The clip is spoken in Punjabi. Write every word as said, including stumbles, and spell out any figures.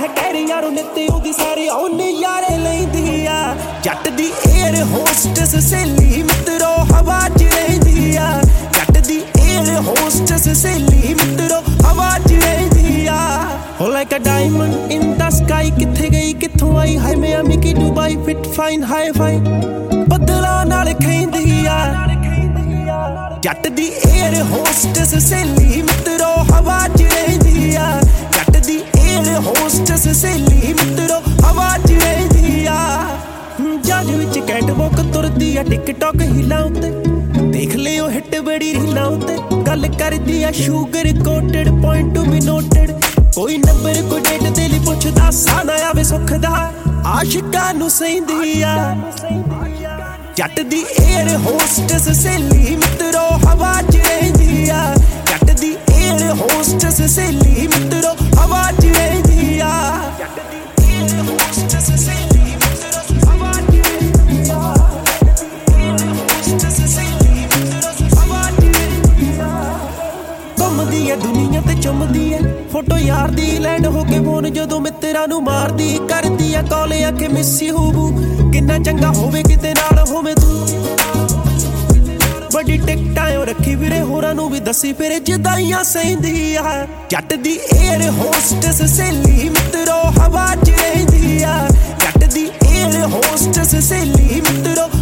ਹੈ ਕਹਿ ਯਾਰੋ ਨਿੱਤੇ ਉਹਦੀ ਸਾਰੇ ਉਹਨੇ ਯਾਰੇ ਲੈਂਦੀ ਆ ਜੱਟ ਦੀ ਏਅਰ ਹੋਸਟਸ ਸਹੇਲੀ ਮਿੱਤਰੋ ਹਵਾ ਚ ਰਹਿੰਦੀ ਆ ਜੱਟ ਦੀ ਏਅਰ ਹੋਸਟਸ ਸਹੇਲੀ ਮਿੱਤਰੋ ਹਵਾ ਚ ਰਹਿੰਦੀ ਆ ਹੋ like a diamond in the sky ਕਿੱਥੇ ਗਈ ਕਿੱਥੋਂ ਆਈ ਹਾਏ ਮਿਆਮੀ ਕੀ Dubai fit fine hi fi ਬੱਦਲਾਂ ਨਾਲ ਖੈਂਦੀ ਆ ਜੱਟ ਦੀ ਏਅਰ ਹੋਸਟਸ ਸਹੇਲੀ ਮਿੱਤਰੋ ਹਵਾ ਚ ਰਹਿੰਦੀ ਆ ਜੱਟ ਦੀ ਏਅਰ ਹੋਸਟਸ ਸਹੇਲੀ ਮਿੱਤਰੋ ਹਵਾ ਚ ਰਹਿੰਦੀ ਆ ਜੱਜ ਵਿੱਚ ਕੈਟਵਾਕ ਤੁਰਦੀ ਆ ਟਿਕਟੌਕ ਹੀਲਾਂ ਉੱਤੇ ਦੇਖ ਲਿਓ ਹਿੱਟ ਬੜੀ ਰੀਲਾਂ ਉੱਤੇ ਗੱਲ ਕਰਦੀ ਆ sugar coated point to be noted ਕੋਈ ਨੰਬਰ ਕੋਈ ਡੇਟ ਦੇ ਲਈ ਪੁੱਛਦਾ ਸਾਹ ਨਾ ਆਵੇ ਸੁੱਖ ਦਾ ਆਸ਼ਿਕਾਂ ਨੂੰ ਸਹਿੰਦੀ ਆ ਜੱਟ ਦੀ ਏਅਰ ਹੋਸਟਸ ਸਹੇਲੀ ਮਿੱਤਰੋ ਹਵਾ ਚ ਰਹਿੰਦੀ ਆ ਜੱਟ ਦੀ ਏਅਰ ਹੋਸਟਸ ਸਹੇਲੀ ਮਿੱਤਰੋ ਹਵਾ ਚ ਰਹਿੰਦੀ ਆ ਜੱਟ ਦੀ ਏਅਰ ਹੋਸਟਸ ਸਹੇਲੀ ਮਿੱਤਰੋ ਹਵਾ ਚ ਰਹਿੰਦੀ ਆ ਹੋਸਟਸ ਸਹੇਲੀ ਮਿੱਤਰੋ ਹਵਾ ਚ ਰਹਿੰਦੀ ਆ ਘੁੰਮਦੀ ਆ ਦੁਨੀਆ ਤੇ ਚੁੰਮਦੀ ਆ ਫੋਟੋ ਯਾਰ ਦੀ ਲੈਂਡ ਹੋ ਕੇ ਫੋਨ ਜਦੋਂ ਮਿੱਤਰਾਂ ਨੂੰ ਮਾਰਦੀ ਕਰਦੀ ਆ ਕਾਲ ਆਖੇ ਮਿਸ ਯੂ ਬੂ ਕਿੰਨਾ ਚੰਗਾ ਹੋਵੇ ਕਿਤੇ ਨਾਲ ਹੋਵੇ ਤੂੰ ਵੱਡੀ ਟਿਕਟਾਂ ਉਹ ਰੱਖੀ ਵੀਰੇ ਹੋਰਾਂ ਨੂੰ ਵੀ ਦੱਸੀ ਫਿਰ ਜਦਾਈਆਂ ਸਹਿੰਦੀ ਆ ਜੱਟ ਦੀ ਏਅਰ ਹੋਸਟਸ ਸਹੇਲੀ ਮਿੱਤਰੋ ਹਵਾ ਚ ਰਹਿੰਦੀ ਆ ਜੱਟ ਦੀ ਏਅਰ ਹੋਸਟਸ ਸਹੇਲੀ ਮਿੱਤਰੋ